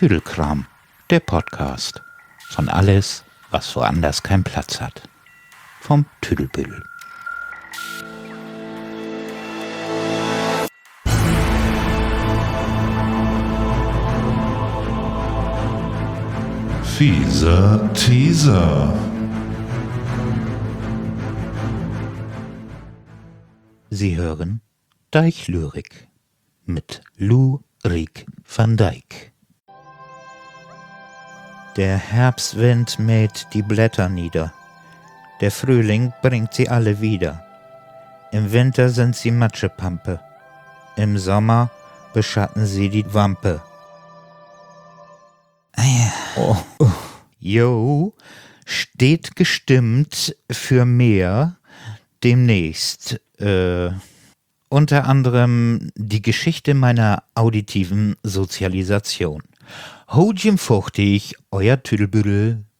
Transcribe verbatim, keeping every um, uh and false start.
Tüdelkram, der Podcast von alles, was woanders keinen Platz hat. Vom Tüdelbüdel. Fieser Teaser. Sie hören Deichlyrik mit Lou Riek van Dijk. Der Herbstwind mäht die Blätter nieder. Der Frühling bringt sie alle wieder. Im Winter sind sie Matschepampe. Im Sommer beschatten sie die Wampe. Oh, oh. Jo, steht gestimmt für mehr demnächst. Äh, unter anderem die Geschichte meiner auditiven Sozialisation. Hodjem fuchtig, euer Tüdelbüdel.